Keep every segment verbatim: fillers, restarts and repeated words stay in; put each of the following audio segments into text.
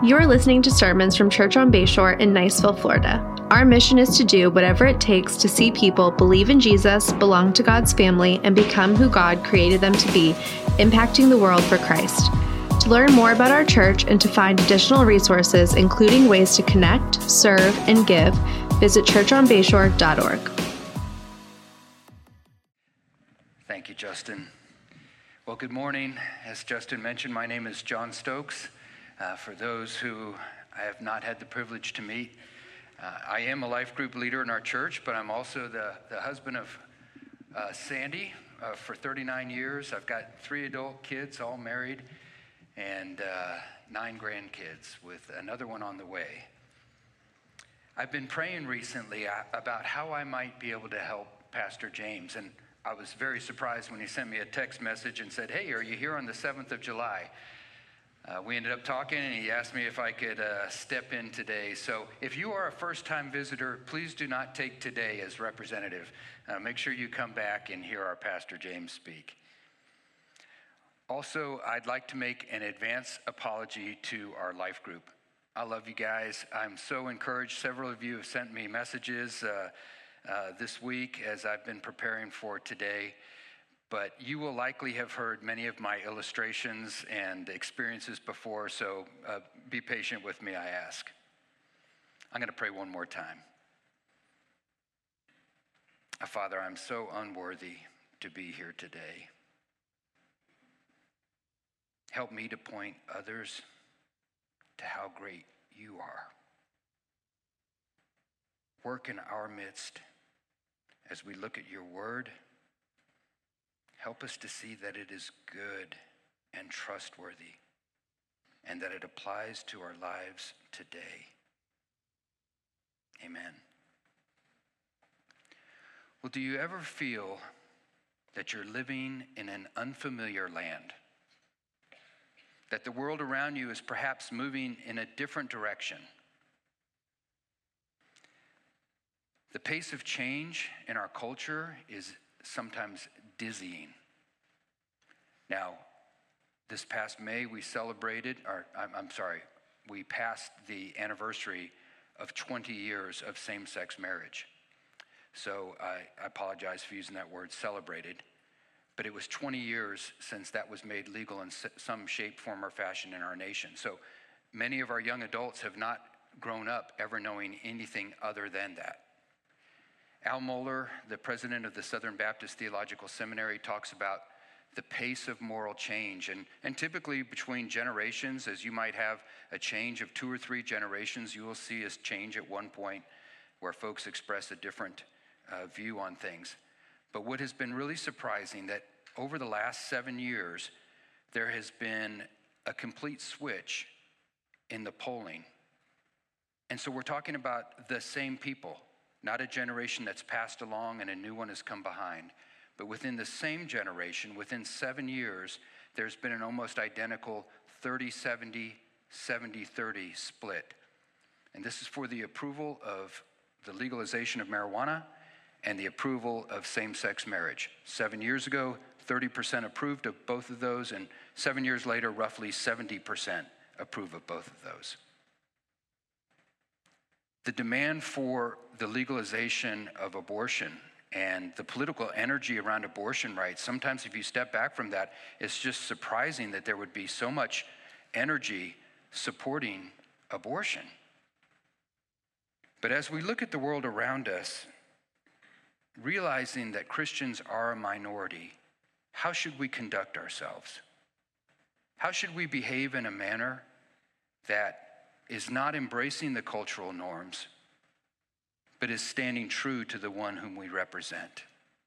You're listening to sermons from Church on Bayshore in Niceville, Florida. Our mission is to do whatever it takes to see people believe in Jesus, belong to God's family, and become who God created them to be, impacting the world for Christ. To learn more about our church and to find additional resources, including ways to connect, serve, and give, visit church on bayshore dot org. Thank you, Justin. Well, good morning. As Justin mentioned, my name is John Stokes. Uh, for those who I have not had the privilege to meet, uh, I am a life group leader in our church, but I'm also the, the husband of uh, Sandy uh, for thirty-nine years. I've got three adult kids, all married, and uh, nine grandkids with another one on the way. I've been praying recently about how I might be able to help Pastor James, and I was very surprised when he sent me a text message and said, "Hey, are you here on the seventh of July?" Uh, we ended up talking, and he asked me if I could uh, step in today. So if you are a first-time visitor, please do not take today as representative. Uh, make sure you come back and hear our Pastor James speak. Also, I'd like to make an advance apology to our life group. I love you guys. I'm so encouraged. Several of you have sent me messages uh, uh, this week as I've been preparing for today. But you will likely have heard many of my illustrations and experiences before, so uh, be patient with me, I ask. I'm going to pray one more time. Uh, Father, I'm so unworthy to be here today. Help me to point others to how great you are. Work in our midst as we look at your word. Help us to see that it is good and trustworthy and that it applies to our lives today. Amen. Well, do you ever feel that you're living in an unfamiliar land? That the world around you is perhaps moving in a different direction? The pace of change in our culture is sometimes dizzying. Now, this past May, we celebrated, or I'm, I'm sorry, we passed the anniversary of twenty years of same-sex marriage. So I, I apologize for using that word, celebrated, but it was twenty years since that was made legal in some shape, form, or fashion in our nation. So many of our young adults have not grown up ever knowing anything other than that. Al Mohler, the president of the Southern Baptist Theological Seminary, talks about the pace of moral change. And, and typically between generations, as you might have a change of two or three generations, you will see a change at one point where folks express a different uh, view on things. But what has been really surprising that over the last seven years, there has been a complete switch in the polling. And so we're talking about the same people. Not a generation that's passed along and a new one has come behind. But within the same generation, within seven years, there's been an almost identical thirty seventy, seventy thirty split. And this is for the approval of the legalization of marijuana and the approval of same-sex marriage. Seven years ago, thirty percent approved of both of those, and seven years later, roughly seventy percent approve of both of those. The demand for the legalization of abortion and the political energy around abortion rights, sometimes if you step back from that, it's just surprising that there would be so much energy supporting abortion. But as we look at the world around us, realizing that Christians are a minority, how should we conduct ourselves? How should we behave in a manner that is not embracing the cultural norms, but is standing true to the one whom we represent?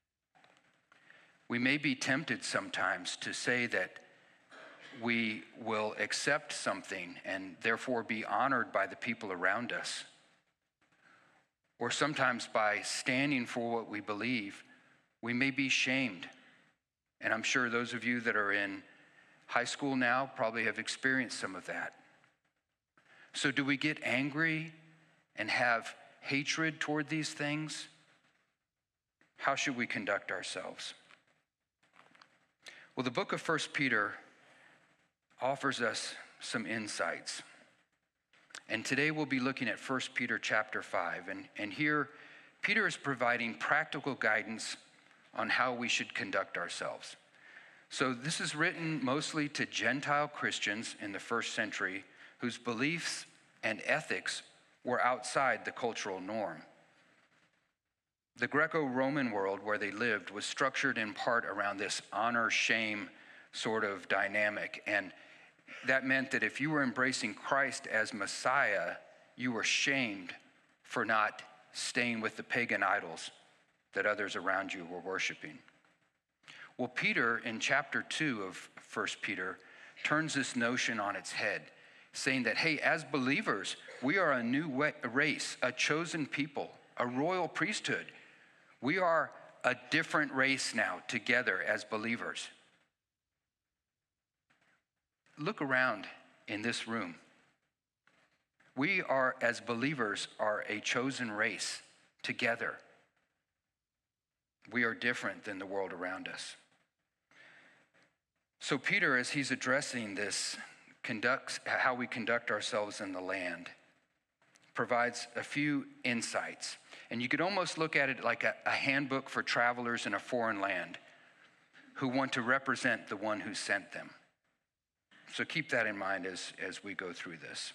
We may be tempted sometimes to say that we will accept something and therefore be honored by the people around us. Or sometimes by standing for what we believe, we may be shamed. And I'm sure those of you that are in high school now probably have experienced some of that. So do we get angry and have hatred toward these things? How should we conduct ourselves? Well, the book of First Peter offers us some insights. And today we'll be looking at First Peter chapter five. And, and here, Peter is providing practical guidance on how we should conduct ourselves. So this is written mostly to Gentile Christians in the first century whose beliefs and ethics were outside the cultural norm. The Greco-Roman world where they lived was structured in part around this honor-shame sort of dynamic. And that meant that if you were embracing Christ as Messiah, you were shamed for not staying with the pagan idols that others around you were worshiping. Well, Peter, in chapter two of First Peter, turns this notion on its head, saying that, hey, as believers, we are a new race, a chosen people, a royal priesthood. We are a different race now together as believers. Look around in this room. We are, as believers, are a chosen race together. We are different than the world around us. So Peter, as he's addressing this, conducts how we conduct ourselves in the land, provides a few insights. And you could almost look at it like a, a handbook for travelers in a foreign land who want to represent the one who sent them. So keep that in mind as, as we go through this.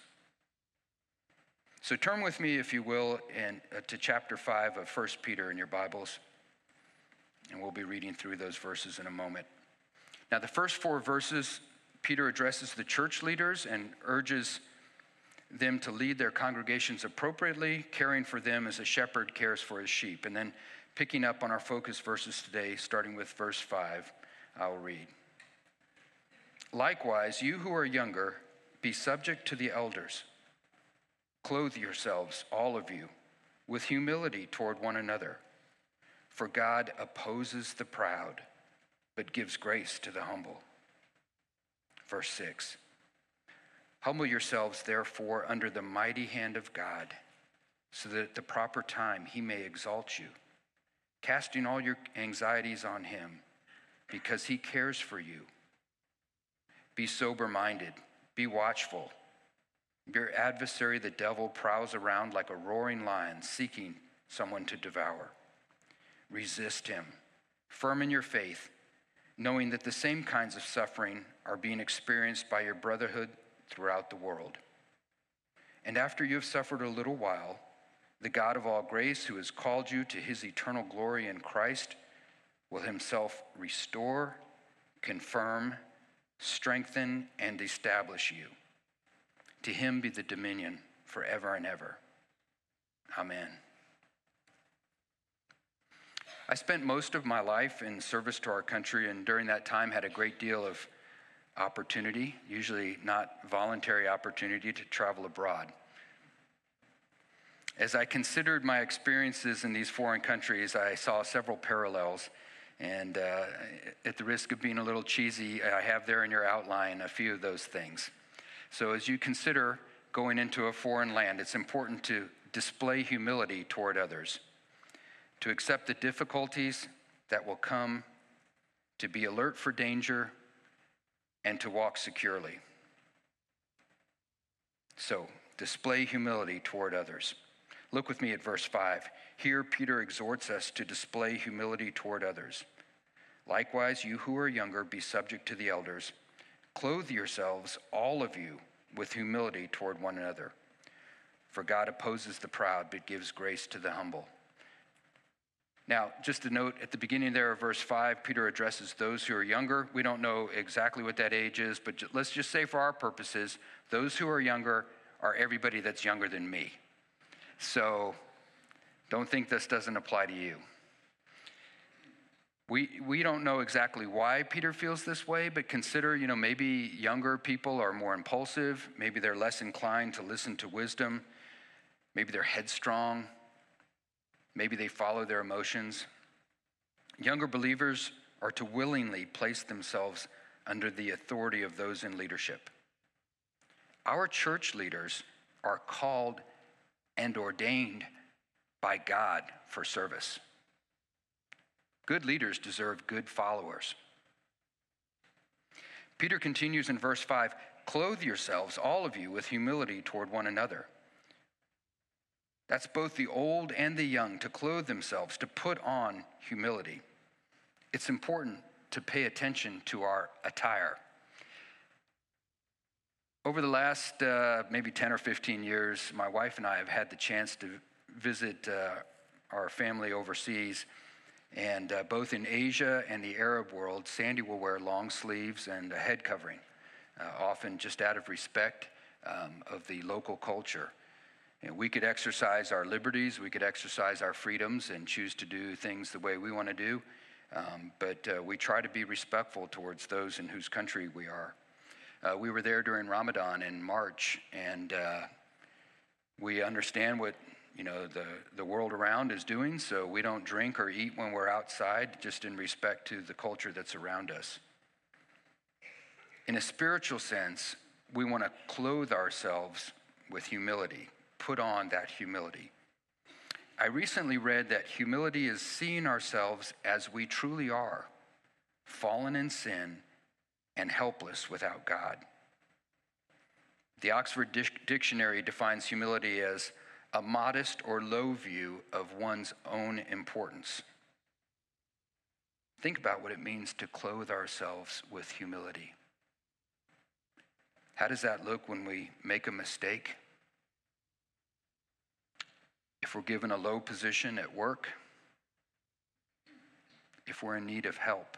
So turn with me, if you will, in, uh, to chapter five of First Peter in your Bibles. And we'll be reading through those verses in a moment. Now, the first four verses, Peter addresses the church leaders and urges them to lead their congregations appropriately, caring for them as a shepherd cares for his sheep. And then picking up on our focus verses today, starting with verse five, I'll read. Likewise, you who are younger, be subject to the elders. Clothe yourselves, all of you, with humility toward one another. For God opposes the proud, but gives grace to the humble. Verse six. Humble yourselves, therefore, under the mighty hand of God, so that at the proper time he may exalt you, casting all your anxieties on him, because he cares for you. Be sober-minded, be watchful. Your adversary, the devil, prowls around like a roaring lion, seeking someone to devour. Resist him, firm in your faith, knowing that the same kinds of suffering are being experienced by your brotherhood throughout the world. And after you have suffered a little while, the God of all grace, who has called you to his eternal glory in Christ, will himself restore, confirm, strengthen, and establish you. To him be the dominion forever and ever. Amen. I spent most of my life in service to our country, and during that time had a great deal of opportunity, usually not voluntary opportunity, to travel abroad. As I considered my experiences in these foreign countries, I saw several parallels. And uh, at the risk of being a little cheesy, I have there in your outline a few of those things. So as you consider going into a foreign land, it's important to display humility toward others, to accept the difficulties that will come, to be alert for danger, and to walk securely. So, display humility toward others. Look with me at verse five. Here, Peter exhorts us to display humility toward others. Likewise, you who are younger, be subject to the elders. Clothe yourselves, all of you, with humility toward one another. For God opposes the proud, but gives grace to the humble. Now, just a note, at the beginning there of verse five, Peter addresses those who are younger. We don't know exactly what that age is, but let's just say for our purposes, those who are younger are everybody that's younger than me. So don't think this doesn't apply to you. We we don't know exactly why Peter feels this way, but consider, you know, maybe younger people are more impulsive. Maybe they're less inclined to listen to wisdom. Maybe they're headstrong. Maybe they follow their emotions. Younger believers are to willingly place themselves under the authority of those in leadership. Our church leaders are called and ordained by God for service. Good leaders deserve good followers. Peter continues in verse five, Clothe yourselves, all of you, with humility toward one another. That's both the old and the young, to clothe themselves, to put on humility. It's important to pay attention to our attire. Over the last uh, maybe ten or fifteen years, my wife and I have had the chance to visit uh, our family overseas. And uh, both in Asia and the Arab world, Sandy will wear long sleeves and a head covering, uh, often just out of respect um, of the local culture. And we could exercise our liberties, we could exercise our freedoms and choose to do things the way we want to do. Um, but uh, we try to be respectful towards those in whose country we are. Uh, we were there during Ramadan in March, and uh, we understand what you know the, the world around is doing, so we don't drink or eat when we're outside, just in respect to the culture that's around us. In a spiritual sense, we want to clothe ourselves with humility, put on that humility. I recently read that humility is seeing ourselves as we truly are, fallen in sin and helpless without God. The Oxford Dictionary defines humility as a modest or low view of one's own importance. Think about what it means to clothe ourselves with humility. How does that look when we make a mistake? If we're given a low position at work? If we're in need of help?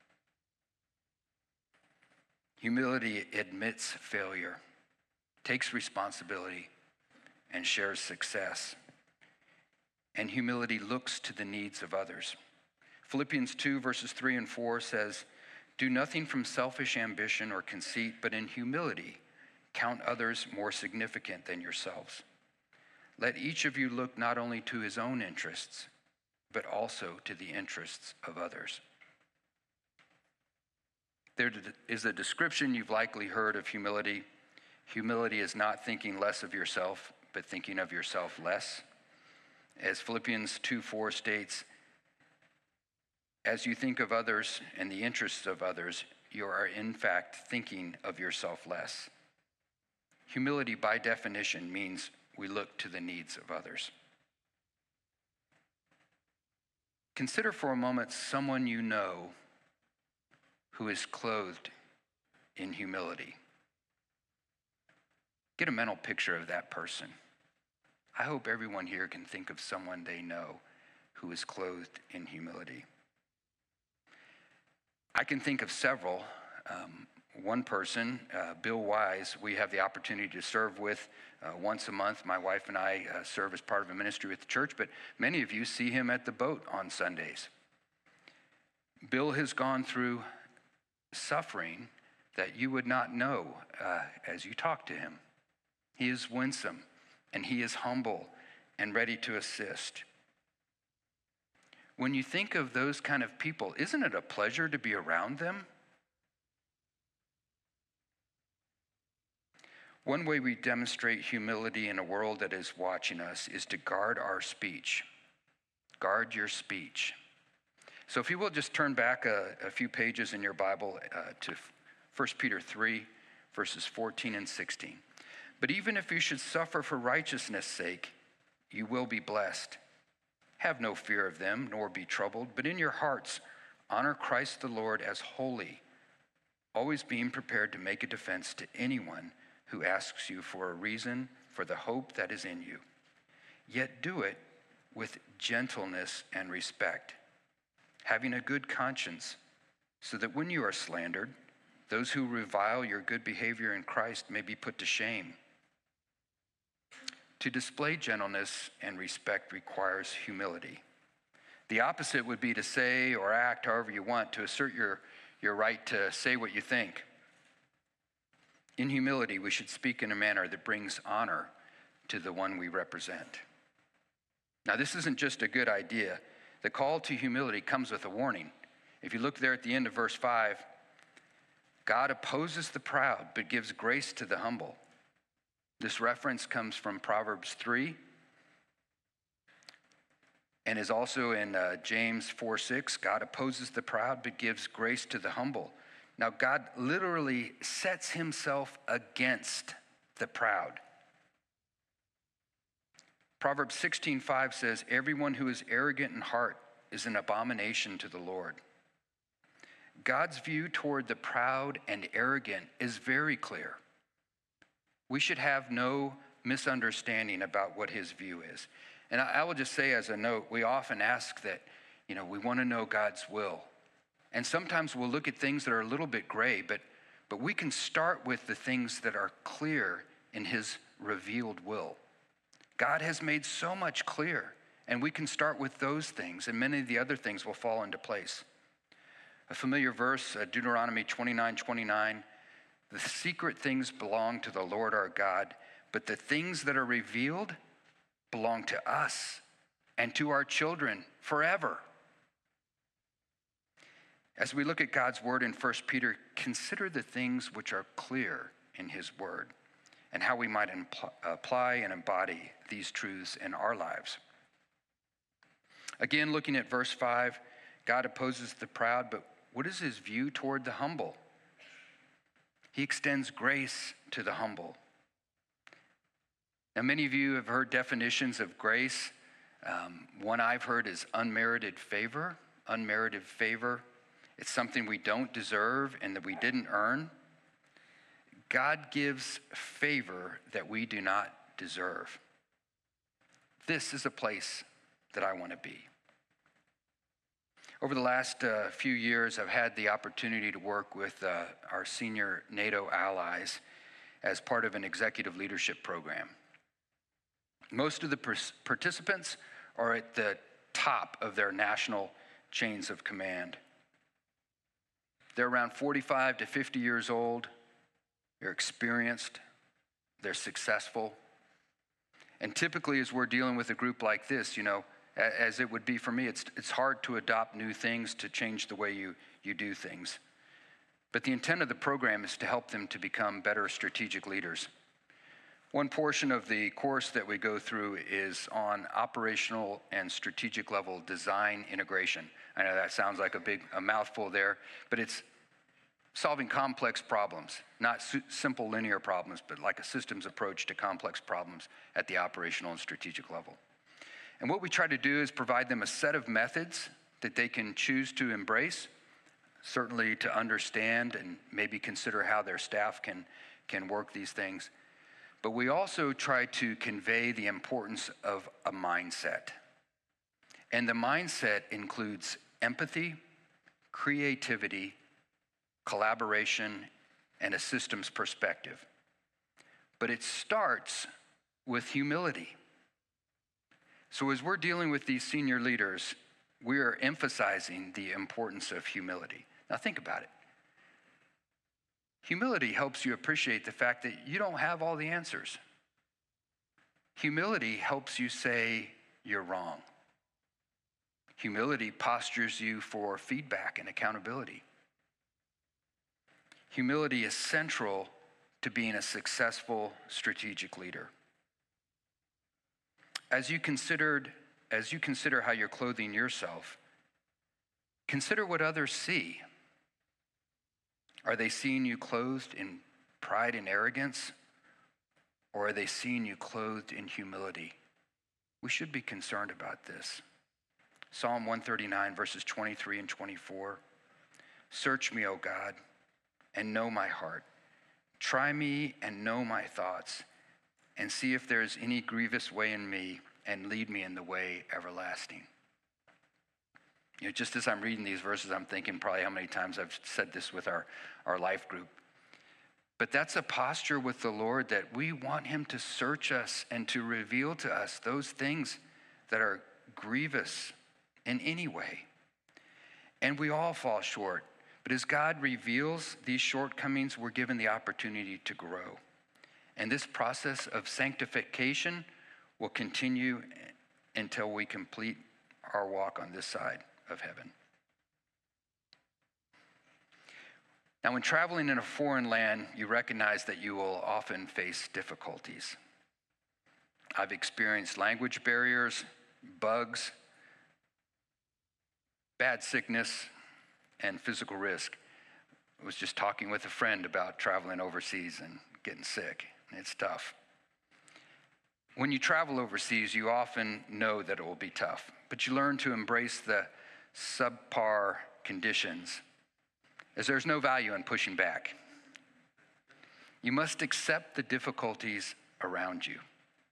Humility admits failure, takes responsibility, and shares success. And humility looks to the needs of others. Philippians two, verses three and four says, "Do nothing from selfish ambition or conceit, but in humility count others more significant than yourselves. Let each of you look not only to his own interests, but also to the interests of others." There is a description you've likely heard of humility. Humility is not thinking less of yourself, but thinking of yourself less. As Philippians two four states, as you think of others and the interests of others, you are in fact thinking of yourself less. Humility, by definition, means we look to the needs of others. Consider for a moment someone you know who is clothed in humility. Get a mental picture of that person. I hope everyone here can think of someone they know who is clothed in humility. I can think of several. Um, one person, uh, Bill Wise, we have the opportunity to serve with uh, once a month. My wife and I uh, serve as part of a ministry with the church, but many of you see him at the boat on Sundays. Bill has gone through suffering that you would not know uh, as you talk to him. He is winsome, and he is humble and ready to assist. When you think of those kind of people, isn't it a pleasure to be around them? One way we demonstrate humility in a world that is watching us is to guard our speech. Guard your speech. So if you will just turn back a, a few pages in your Bible uh, to First Peter three, verses fourteen and sixteen. "But even if you should suffer for righteousness' sake, you will be blessed. Have no fear of them, nor be troubled, but in your hearts honor Christ the Lord as holy, always being prepared to make a defense to anyone who asks you for a reason for the hope that is in you. Yet do it with gentleness and respect, having a good conscience, so that when you are slandered, those who revile your good behavior in Christ may be put to shame. To display gentleness and respect requires humility. The opposite would be to say or act however you want, to assert your, your right to say what you think. In humility, we should speak in a manner that brings honor to the one we represent. Now, this isn't just a good idea. The call to humility comes with a warning. If you look there at the end of verse five, God opposes the proud, but gives grace to the humble. This reference comes from Proverbs three and is also in uh, James four six. God opposes the proud, but gives grace to the humble. Now, God literally sets himself against the proud. Proverbs sixteen five says, everyone who is arrogant in heart is an abomination to the Lord. God's view toward the proud and arrogant is very clear. We should have no misunderstanding about what his view is. And I will just say as a note, we often ask that, you know, we want to know God's will. And sometimes we'll look at things that are a little bit gray, but, but we can start with the things that are clear in his revealed will. God has made so much clear, and we can start with those things, and many of the other things will fall into place. A familiar verse, uh, Deuteronomy twenty-nine twenty-nine, the secret things belong to the Lord our God, but the things that are revealed belong to us and to our children forever. As we look at God's word in First Peter, consider the things which are clear in his word and how we might impl- apply and embody these truths in our lives. Again, looking at verse five, God opposes the proud, but what is his view toward the humble? He extends grace to the humble. Now, many of you have heard definitions of grace. Um, one I've heard is unmerited favor. Unmerited favor. It's something we don't deserve and that we didn't earn. God gives favor that we do not deserve. This is a place that I want to be. Over the last uh, few years, I've had the opportunity to work with uh, our senior NATO allies as part of an executive leadership program. Most of the pers- participants are at the top of their national chains of command. They're around forty-five to fifty years old. They're experienced. They're successful. And typically, as we're dealing with a group like this, you know, as it would be for me, it's it's hard to adopt new things, to change the way you, you do things. But the intent of the program is to help them to become better strategic leaders. One portion of the course that we go through is on operational and strategic level design integration. I know that sounds like a big a mouthful there, but it's solving complex problems, not su- simple linear problems, but like a systems approach to complex problems at the operational and strategic level. And what we try to do is provide them a set of methods that they can choose to embrace, certainly to understand and maybe consider how their staff can, can work these things. But we also try to convey the importance of a mindset. And the mindset includes empathy, creativity, collaboration, and a systems perspective. But it starts with humility. So as we're dealing with these senior leaders, we are emphasizing the importance of humility. Now think about it. Humility helps you appreciate the fact that you don't have all the answers. Humility helps you say you're wrong. Humility postures you for feedback and accountability. Humility is central to being a successful strategic leader. As you considered, as you consider how you're clothing yourself, consider what others see. Are they seeing you clothed in pride and arrogance, or are they seeing you clothed in humility? We should be concerned about this. Psalm one thirty-nine, verses twenty-three and twenty-four. Search me, O God, and know my heart. Try me and know my thoughts, and see if there is any grievous way in me, and lead me in the way everlasting. You know, just as I'm reading these verses, I'm thinking probably how many times I've said this with our, our life group. But that's a posture with the Lord that we want him to search us and to reveal to us those things that are grievous in any way. And we all fall short. But as God reveals these shortcomings, we're given the opportunity to grow. And this process of sanctification will continue until we complete our walk on this side of heaven. Now, when traveling in a foreign land, you recognize that you will often face difficulties. I've experienced language barriers, bugs, bad sickness, and physical risk. I was just talking with a friend about traveling overseas and getting sick. It's tough. When you travel overseas, you often know that it will be tough, but you learn to embrace the subpar conditions, as there's no value in pushing back. You must accept the difficulties around you.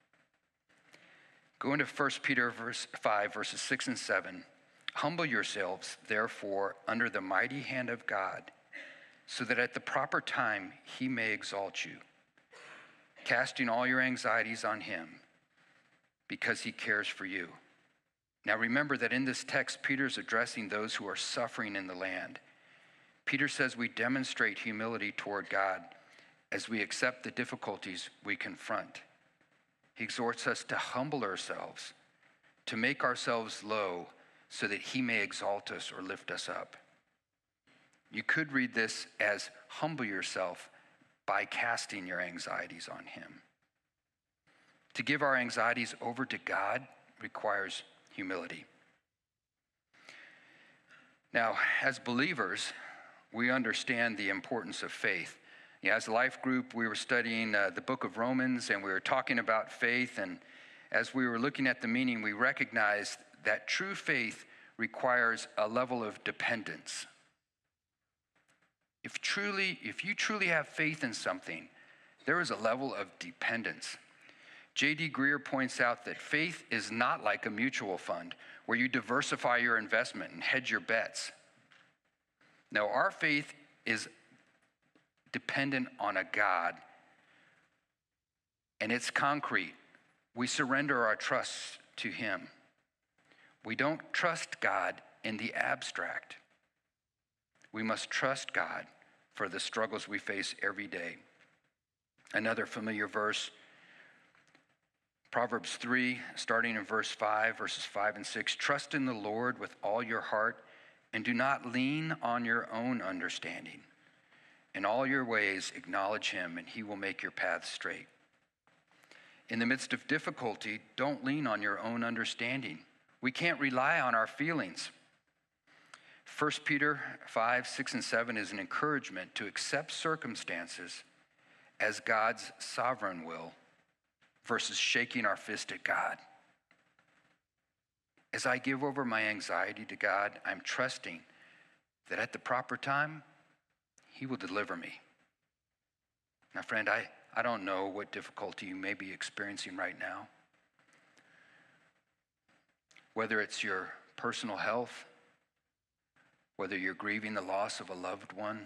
Go into First Peter verse five, verses six and seven. Humble yourselves, therefore, under the mighty hand of God, so that at the proper time he may exalt you, casting all your anxieties on him, because he cares for you. Now remember that in this text, Peter's addressing those who are suffering in the land. Peter says we demonstrate humility toward God as we accept the difficulties we confront. He exhorts us to humble ourselves, to make ourselves low so that he may exalt us or lift us up. You could read this as humble yourself by casting your anxieties on him. To give our anxieties over to God requires humility. Now, as believers, we understand the importance of faith. Yeah, as a life group, we were studying uh, the book of Romans, and we were talking about faith, and as we were looking at the meaning, we recognized that true faith requires a level of dependence. If truly, if you truly have faith in something, there is a level of dependence. J D Greer points out that faith is not like a mutual fund where you diversify your investment and hedge your bets. No, our faith is dependent on a God, and it's concrete. We surrender our trust to him. We don't trust God in the abstract. We must trust God for the struggles we face every day. Another familiar verse, Proverbs three, starting in verse five, verses five and six. Trust in the Lord with all your heart and do not lean on your own understanding. In all your ways acknowledge him and he will make your paths straight. In the midst of difficulty, don't lean on your own understanding. We can't rely on our feelings. First Peter five, six, and seven is an encouragement to accept circumstances as God's sovereign will versus shaking our fist at God. As I give over my anxiety to God, I'm trusting that at the proper time, he will deliver me. Now, friend, I, I don't know what difficulty you may be experiencing right now. Whether it's your personal health, whether you're grieving the loss of a loved one,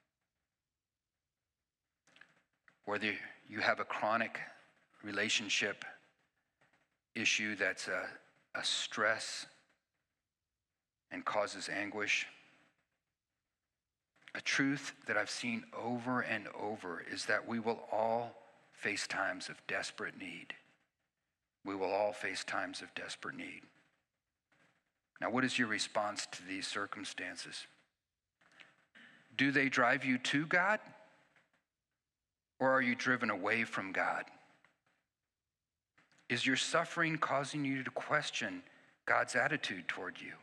whether you have a chronic relationship issue that's a, a stress and causes anguish. A truth that I've seen over and over is that we will all face times of desperate need. We will all face times of desperate need. Now, what is your response to these circumstances? Do they drive you to God, or are you driven away from God? Is your suffering causing you to question God's attitude toward you?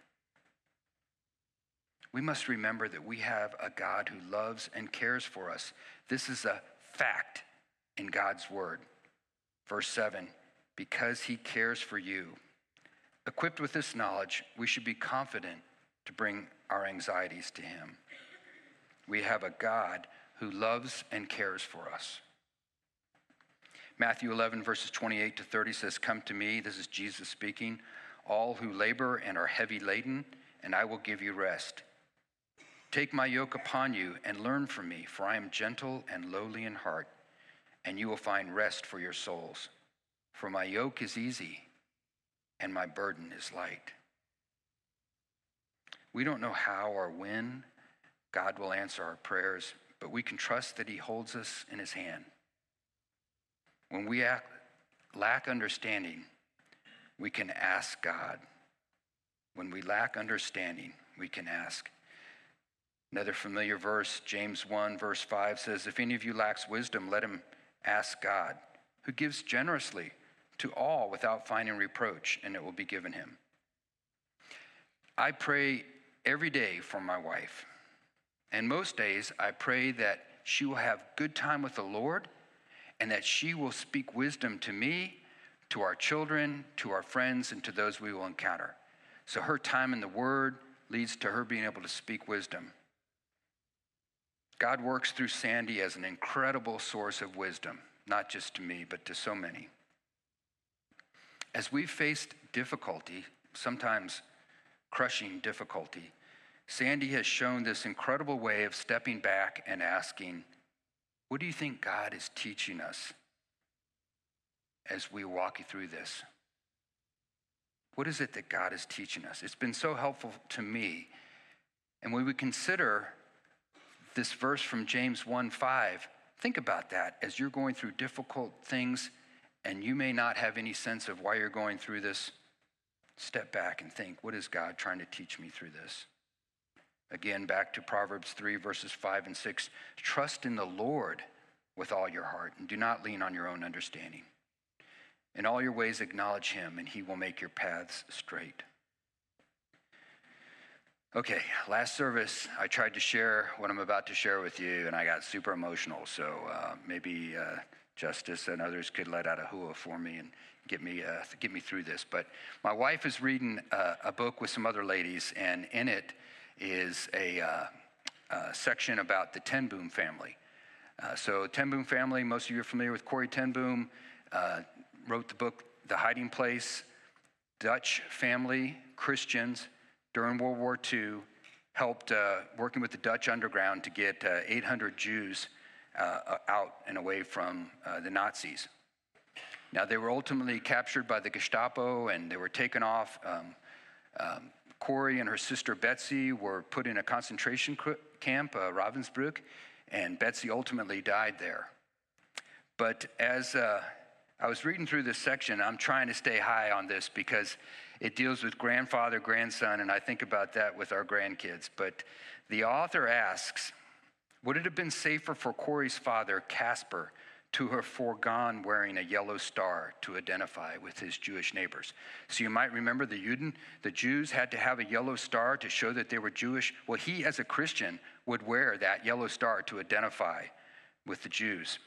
We must remember that we have a God who loves and cares for us. This is a fact in God's word. Verse seven, because he cares for you. Equipped with this knowledge, we should be confident to bring our anxieties to him. We have a God who loves and cares for us. Matthew eleven, verses twenty-eight to thirty says, come to me, this is Jesus speaking, all who labor and are heavy laden, and I will give you rest. Take my yoke upon you and learn from me, for I am gentle and lowly in heart, and you will find rest for your souls. For my yoke is easy and my burden is light. We don't know how or when God will answer our prayers, but we can trust that he holds us in his hand. When we act, lack understanding, we can ask God. When we lack understanding, we can ask. Another familiar verse, James one, verse five says, if any of you lacks wisdom, let him ask God, who gives generously to all without finding reproach, and it will be given him. I pray every day for my wife. And most days, I pray that she will have good time with the Lord and that she will speak wisdom to me, to our children, to our friends, and to those we will encounter. So her time in the Word leads to her being able to speak wisdom. God works through Sandy as an incredible source of wisdom, not just to me, but to so many. As we've faced difficulty, sometimes crushing difficulty, Sandy has shown this incredible way of stepping back and asking, what do you think God is teaching us as we walk through this? What is it that God is teaching us? It's been so helpful to me. And when we consider this verse from James one five, think about that as you're going through difficult things and you may not have any sense of why you're going through this. Step back and think, what is God trying to teach me through this? Again, back to Proverbs three, verses five and six. Trust in the Lord with all your heart and do not lean on your own understanding. In all your ways acknowledge him and he will make your paths straight. Okay, last service, I tried to share what I'm about to share with you and I got super emotional. So uh, maybe uh, Justice and others could let out a hua for me and get me uh, get me through this. But my wife is reading uh, a book with some other ladies, and in it is a, uh, a section about the Ten Boom family. Uh, so Ten Boom family, most of you are familiar with Corrie Ten Boom, uh, wrote the book The Hiding Place. Dutch family, Christians, during World War Two, helped uh, working with the Dutch underground to get uh, eight hundred Jews uh, out and away from uh, the Nazis. Now, they were ultimately captured by the Gestapo, and they were taken off. Um, um, Corrie and her sister Betsy were put in a concentration camp, uh, Ravensbrück, and Betsy ultimately died there. But as uh, I was reading through this section, I'm trying to stay high on this because it deals with grandfather, grandson, and I think about that with our grandkids. But the author asks, would it have been safer for Corrie's father, Casper, to have foregone wearing a yellow star to identify with his Jewish neighbors? So you might remember the Juden, the Jews had to have a yellow star to show that they were Jewish. Well, he as a Christian would wear that yellow star to identify with the Jews.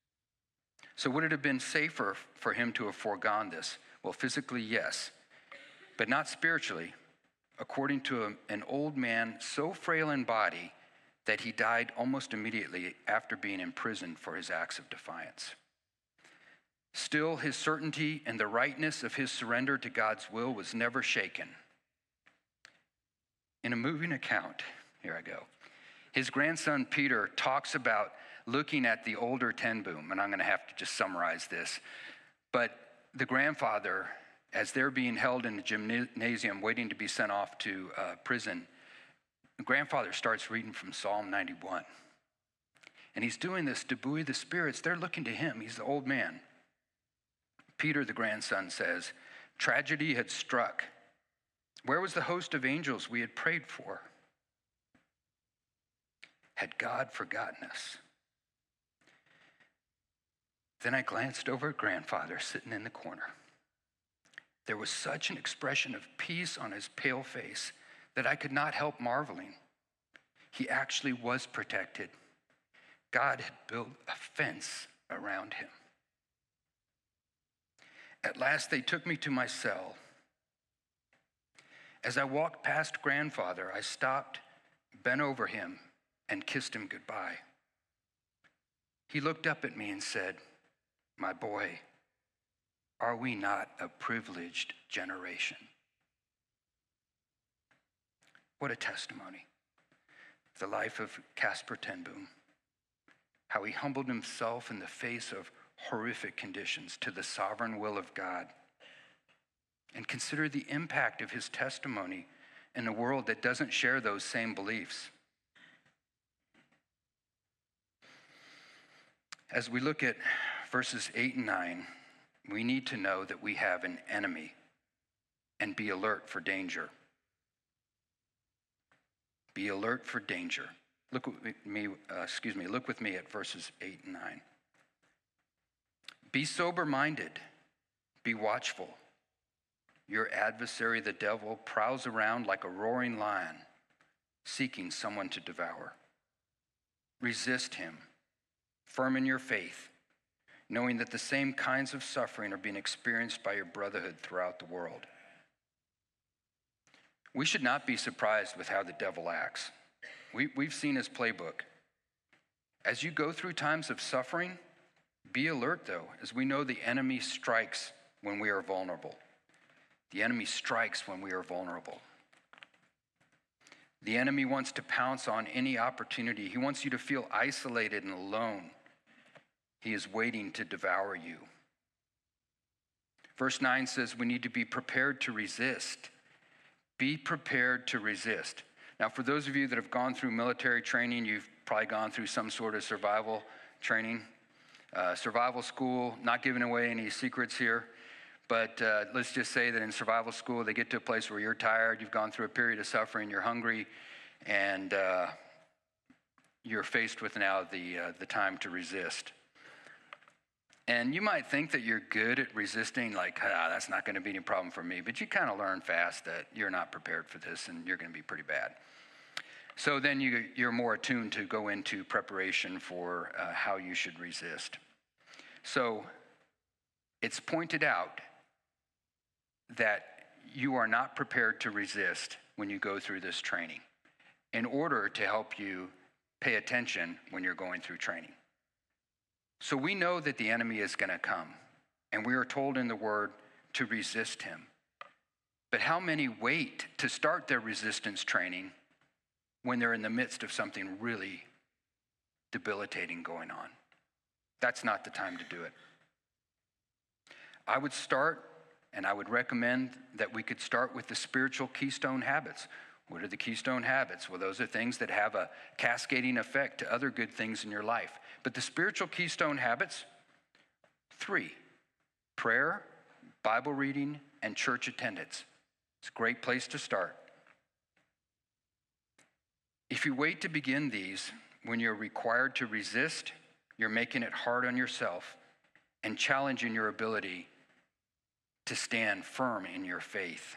So would it have been safer for him to have foregone this? Well, physically, yes, but not spiritually, according to a, an old man so frail in body that he died almost immediately after being imprisoned for his acts of defiance. Still, his certainty and the rightness of his surrender to God's will was never shaken. In a moving account, here I go, his grandson Peter talks about looking at the older Ten Boom, and I'm going to have to just summarize this. But the grandfather, as they're being held in the gymnasium waiting to be sent off to uh, prison, the grandfather starts reading from Psalm ninety-one. And he's doing this to buoy the spirits. They're looking to him. He's the old man. Peter, the grandson, says, tragedy had struck. Where was the host of angels we had prayed for? Had God forgotten us? Then I glanced over at grandfather sitting in the corner. There was such an expression of peace on his pale face that I could not help marveling. He actually was protected. God had built a fence around him. At last, they took me to my cell. As I walked past grandfather, I stopped, bent over him, and kissed him goodbye. He looked up at me and said, my boy, are we not a privileged generation? What a testimony. The life of Casper Ten Boom. How he humbled himself in the face of horrific conditions to the sovereign will of God. And consider the impact of his testimony in a world that doesn't share those same beliefs. As we look at verses eight and nine, we need to know that we have an enemy and be alert for danger. Be alert for danger. Look with me, uh, excuse me, look with me at verses eight and nine. Be sober-minded, be watchful. Your adversary, the devil, prowls around like a roaring lion, seeking someone to devour. resist him, firm in your faith, knowing that the same kinds of suffering are being experienced by your brotherhood throughout the world. We should not be surprised with how the devil acts. We, we've seen his playbook. As you go through times of suffering, be alert though, as we know the enemy strikes when we are vulnerable. The enemy strikes when we are vulnerable. The enemy wants to pounce on any opportunity. He wants you to feel isolated and alone. He is waiting to devour you. Verse nine says we need to be prepared to resist. Be prepared to resist. Now, for those of you that have gone through military training, you've probably gone through some sort of survival training, uh, survival school, not giving away any secrets here. But uh, let's just say that in survival school, they get to a place where you're tired, you've gone through a period of suffering, you're hungry, and uh, you're faced with now the, uh, the time to resist. And you might think that you're good at resisting, like, ah, that's not going to be any problem for me. But you kind of learn fast that you're not prepared for this and you're going to be pretty bad. So then you, you're more attuned to go into preparation for uh, how you should resist. So it's pointed out that you are not prepared to resist when you go through this training in order to help you pay attention when you're going through training. So we know that the enemy is going to come, and we are told in the word to resist him. But how many wait to start their resistance training when they're in the midst of something really debilitating going on? That's not the time to do it. I would start, and I would recommend that we could start with the spiritual keystone habits. What are the keystone habits? Well, those are things that have a cascading effect to other good things in your life. But the spiritual keystone habits, three: prayer, Bible reading, and church attendance. It's a great place to start. If you wait to begin these when you're required to resist, you're making it hard on yourself and challenging your ability to stand firm in your faith.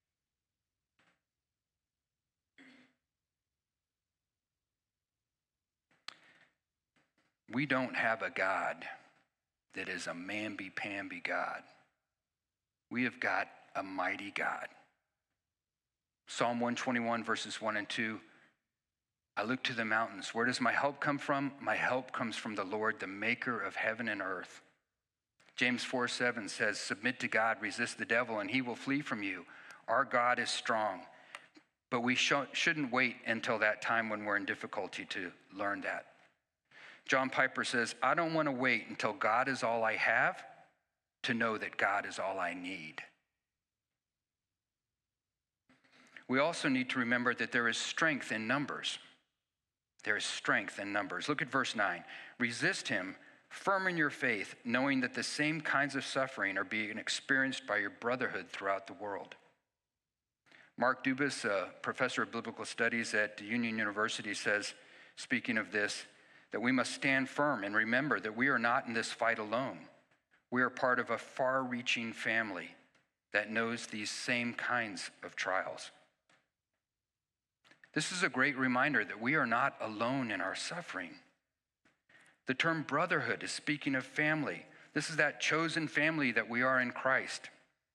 We don't have a God that is a mamby-pamby God. We have got a mighty God. Psalm one twenty-one, verses one and two, I look to the mountains. Where does my help come from? My help comes from the Lord, the maker of heaven and earth. James four seven says, submit to God, resist the devil, and he will flee from you. Our God is strong. But we sh- shouldn't wait until that time when we're in difficulty to learn that. John Piper says, I don't want to wait until God is all I have to know that God is all I need. We also need to remember that there is strength in numbers. There is strength in numbers. Look at verse nine. Resist him, firm in your faith, knowing that the same kinds of suffering are being experienced by your brotherhood throughout the world. Mark Dubus, a professor of biblical studies at Union University, says, speaking of this, that we must stand firm and remember that we are not in this fight alone. We are part of a far-reaching family that knows these same kinds of trials. This is a great reminder that we are not alone in our suffering. The term brotherhood is speaking of family. This is that chosen family that we are in Christ.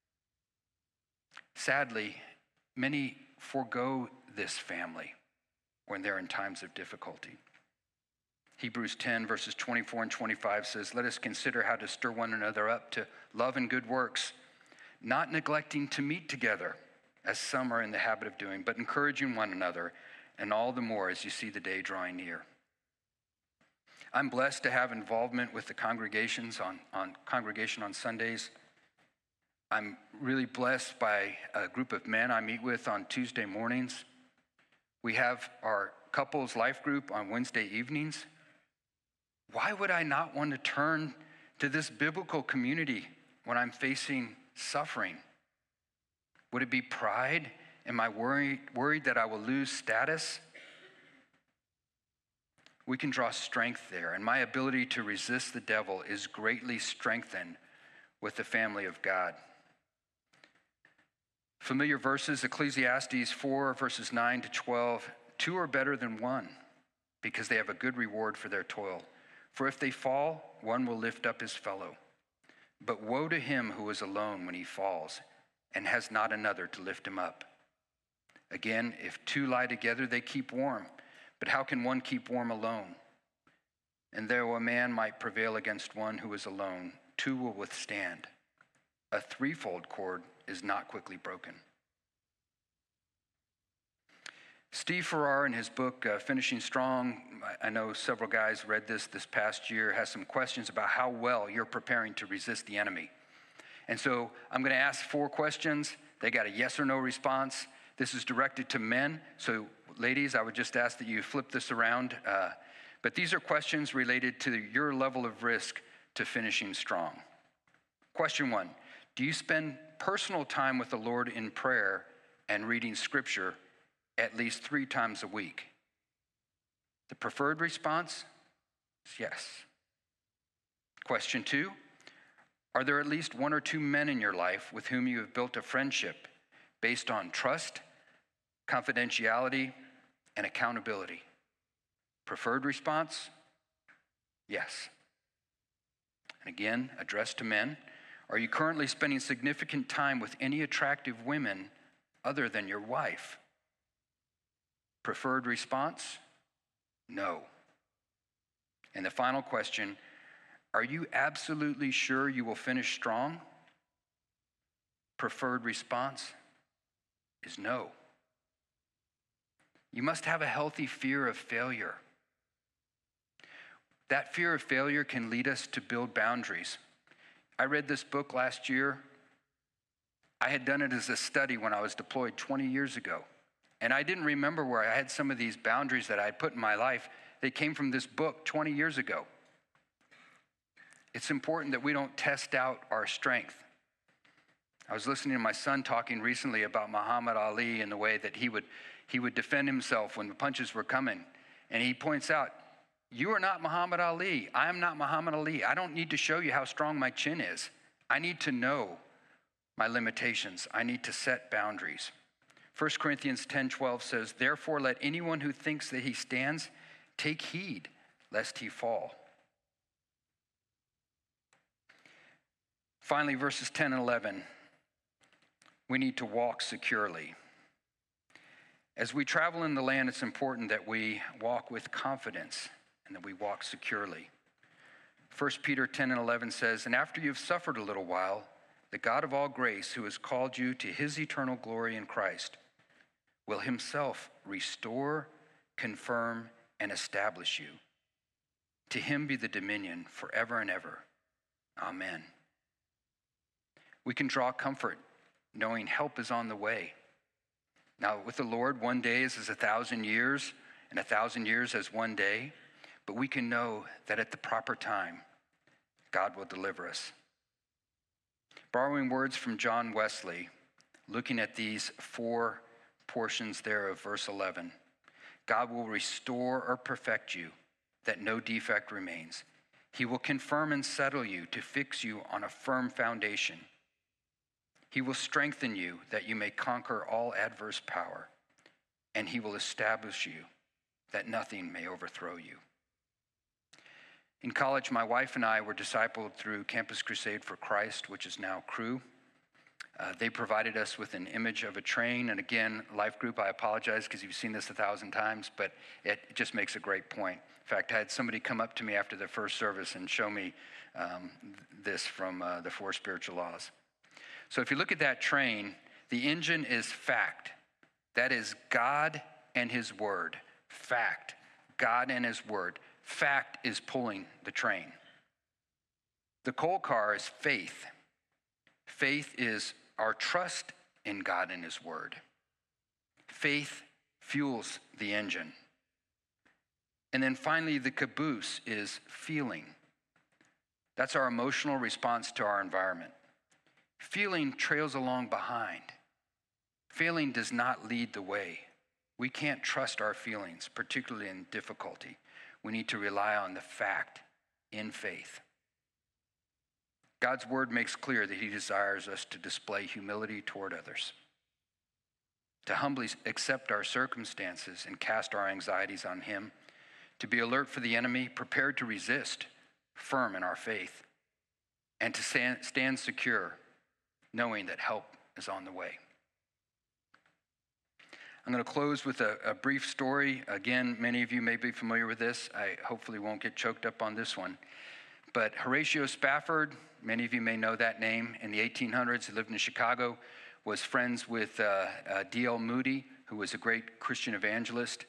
Sadly, many forego this family when they're in times of difficulty. Hebrews ten, verses twenty-four and twenty-five says, let us consider how to stir one another up to love and good works, not neglecting to meet together, as some are in the habit of doing, but encouraging one another, and all the more as you see the day drawing near. I'm blessed to have involvement with the congregations on, on congregation on Sundays. I'm really blessed by a group of men I meet with on Tuesday mornings. We have our couples life group on Wednesday evenings. Why would I not want to turn to this biblical community when I'm facing suffering? Would it be pride? Am I worried, worried that I will lose status? We can draw strength there, and my ability to resist the devil is greatly strengthened with the family of God. Familiar verses, Ecclesiastes four, verses nine to twelve, two are better than one, because they have a good reward for their toil. For if they fall, one will lift up his fellow. But woe to him who is alone when he falls and has not another to lift him up. Again, if two lie together, they keep warm. But how can one keep warm alone? And though a man might prevail against one who is alone, two will withstand. A threefold cord is not quickly broken. Steve Farrar, in his book, uh, Finishing Strong, I know several guys read this this past year, has some questions about how well you're preparing to resist the enemy. And so I'm going to ask four questions. They got a yes or no response. This is directed to men. So ladies, I would just ask that you flip this around. Uh, but these are questions related to your level of risk to finishing strong. Question one, do you spend personal time with the Lord in prayer and reading scripture at least three times a week? The preferred response is yes. Question two, are there at least one or two men in your life with whom you have built a friendship based on trust, confidentiality, and accountability? Preferred response, yes. And again, addressed to men, are you currently spending significant time with any attractive women other than your wife? Preferred response, no. And the final question, are you absolutely sure you will finish strong? Preferred response is no. You must have a healthy fear of failure. That fear of failure can lead us to build boundaries. I read this book last year. I had done it as a study when I was deployed twenty years ago. And I didn't remember where I had some of these boundaries that I had put in my life. They came from this book twenty years ago. It's important that we don't test out our strength. I was listening to my son talking recently about Muhammad Ali and the way that he would, he would defend himself when the punches were coming. And he points out, you are not Muhammad Ali. I am not Muhammad Ali. I don't need to show you how strong my chin is. I need to know my limitations. I need to set boundaries. First Corinthians ten twelve says, therefore let anyone who thinks that he stands take heed lest he fall. Finally, verses ten and eleven, we need to walk securely. As we travel in the land, it's important that we walk with confidence and that we walk securely. First Peter ten and eleven says, and after you've suffered a little while, the God of all grace, who has called you to his eternal glory in Christ, will himself restore, confirm, and establish you. To him be the dominion forever and ever. Amen. We can draw comfort knowing help is on the way. Now, with the Lord, one day is as a thousand years, and a thousand years as one day. But we can know that at the proper time, God will deliver us. Borrowing words from John Wesley, looking at these four portions there of verse eleven, God will restore or perfect you, that no defect remains. He will confirm and settle you to fix you on a firm foundation. He will strengthen you that you may conquer all adverse power, and he will establish you that nothing may overthrow you. In college, my wife and I were discipled through Campus Crusade for Christ, which is now Cru. Uh, they provided us with an image of a train. And again, Life Group, I apologize because you've seen this a thousand times, but it just makes a great point. In fact, I had somebody come up to me after the first service and show me um, this from uh, the Four Spiritual Laws. So if you look at that train, the engine is fact. That is God and his word. Fact. God and his word. Fact is pulling the train. The coal car is faith. Faith is our trust in God and his word. Faith fuels the engine. And then finally, the caboose is feeling. That's our emotional response to our environment. Feeling trails along behind. Feeling does not lead the way. We can't trust our feelings, particularly in difficulty. We need to rely on the fact in faith. God's word makes clear that he desires us to display humility toward others, to humbly accept our circumstances and cast our anxieties on him, to be alert for the enemy, prepared to resist, firm in our faith, and to stand, stand secure, knowing that help is on the way. I'm going to close with a, a brief story. Again, many of you may be familiar with this. I hopefully won't get choked up on this one. But Horatio Spafford, many of you may know that name. In the eighteen hundreds, he lived in Chicago, was friends with uh, uh, D L Moody, who was a great Christian evangelist.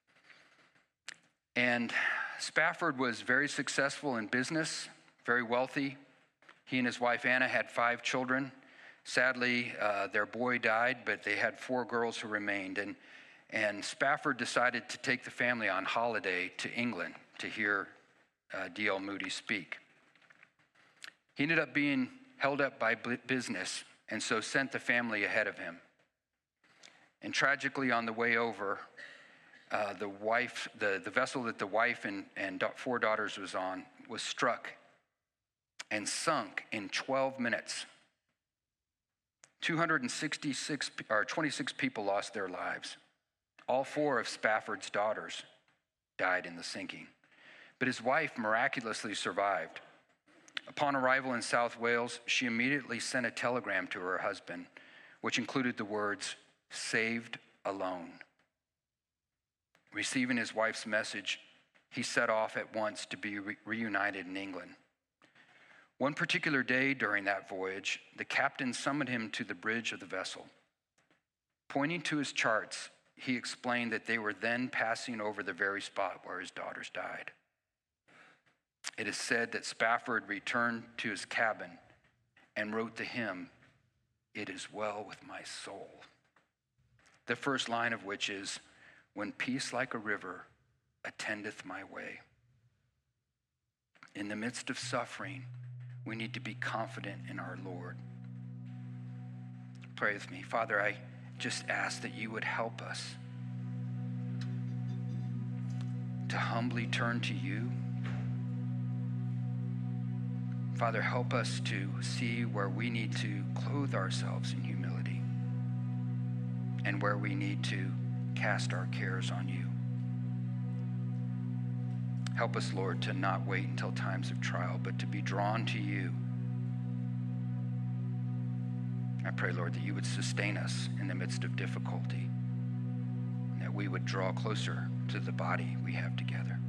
And Spafford was very successful in business, very wealthy. He and his wife Anna had five children. Sadly, uh, their boy died, but they had four girls who remained. And, and Spafford decided to take the family on holiday to England to hear uh, D L Moody speak. He ended up being held up by business, and so sent the family ahead of him. And tragically, on the way over, uh, the wife, the, the vessel that the wife and, and four daughters was on was struck and sunk in twelve minutes. two hundred sixty-six or twenty-six people lost their lives. All four of Spafford's daughters died in the sinking, but his wife miraculously survived. Upon arrival in South Wales, she immediately sent a telegram to her husband, which included the words, "Saved alone." Receiving his wife's message, he set off at once to be re- reunited in England. One particular day during that voyage, the captain summoned him to the bridge of the vessel. Pointing to his charts, he explained that they were then passing over the very spot where his daughters died. It is said that Spafford returned to his cabin and wrote the hymn, "It is well with my soul," the first line of which is, "When peace like a river attendeth my way." In the midst of suffering, we need to be confident in our Lord. Pray with me. Father, I just ask that you would help us to humbly turn to you. Father, help us to see where we need to clothe ourselves in humility and where we need to cast our cares on you. Help us, Lord, to not wait until times of trial, but to be drawn to you. I pray, Lord, that you would sustain us in the midst of difficulty, and that we would draw closer to the body we have together.